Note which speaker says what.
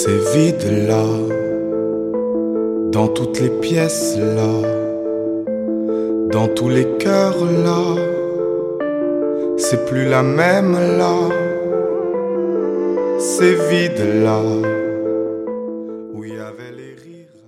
Speaker 1: C'est vide là, dans toutes les pièces là, dans tous les cœurs là, c'est plus la même là, c'est vide là.